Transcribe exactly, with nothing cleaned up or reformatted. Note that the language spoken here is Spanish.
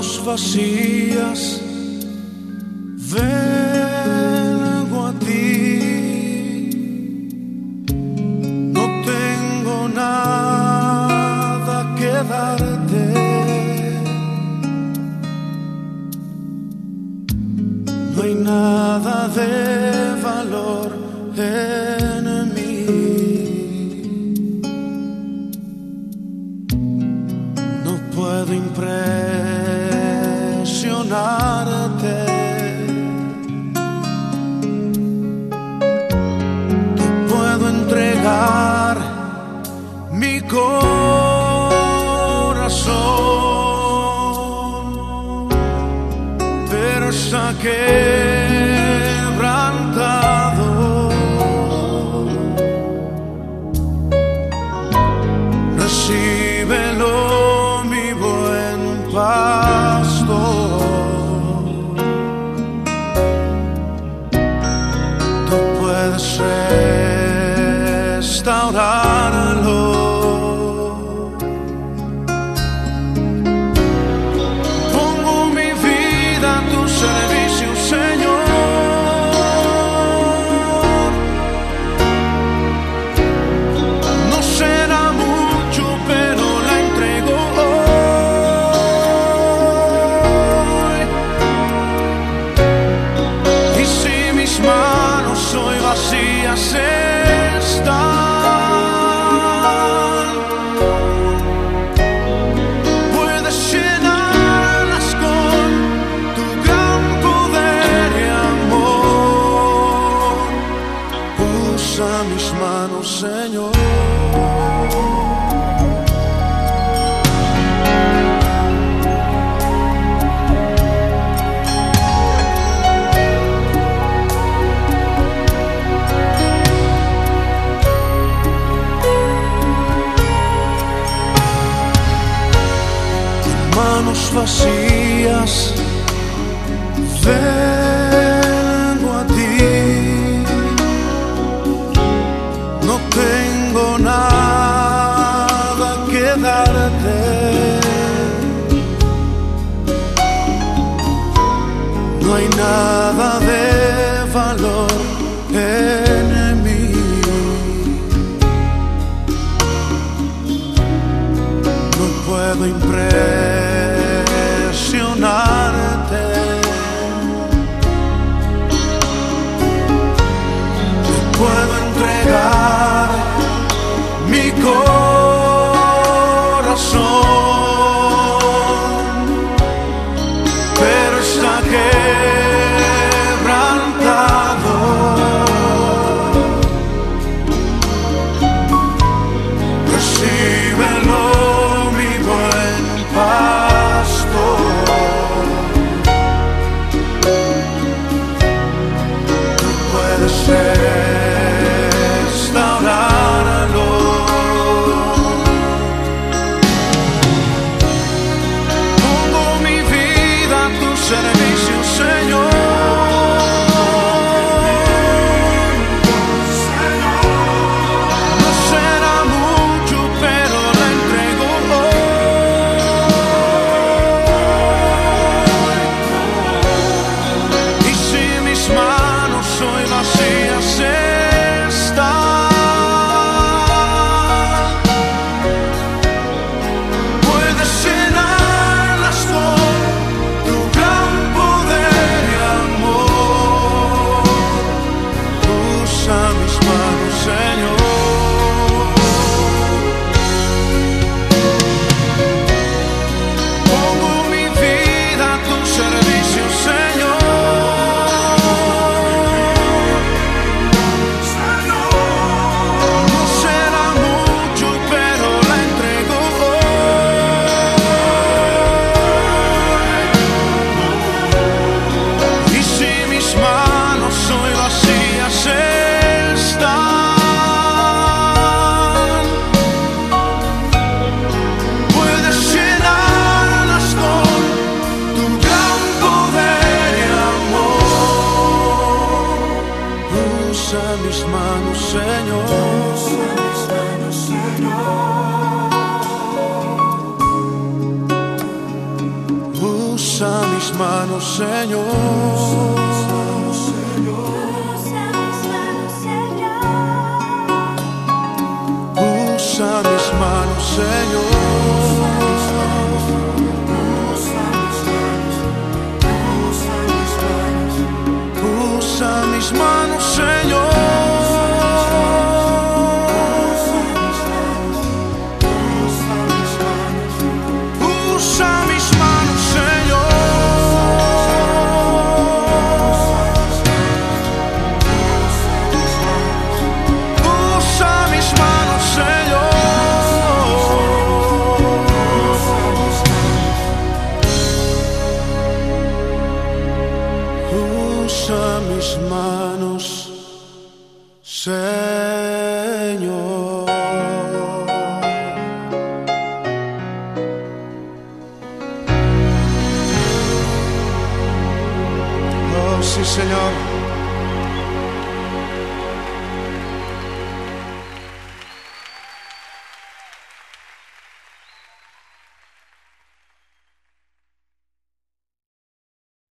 manos vacías vengo a ti, no tengo nada que darte, no hay nada de valor en mí, no puedo impresionarte, te puedo entregar mi corazón, pero está quebrantado. Recíbelo, mi buen pastor. Tú puedes restaurarlo. Pongo mi vida a tu servicio, Señor. No será mucho, pero la entrego hoy. Y si mis manos hoy vacías están, puedes llenarlas con tu gran poder y amor. Usa mis manos, Señor. Manos vacías vengo a ti, no tengo nada que darte, no hay nada de valor en mí, no puedo impresionarte, te puedo entregar mi corazón, pero está quebrantado. Recíbelo, mi buen Padre. manos, Señor. Usa mis manos, Señor. Usa mis manos, Señor. Usa mis manos, Señor. Usa mis manos, Señor. Usa mis manos, Señor. Oh, sí, Señor.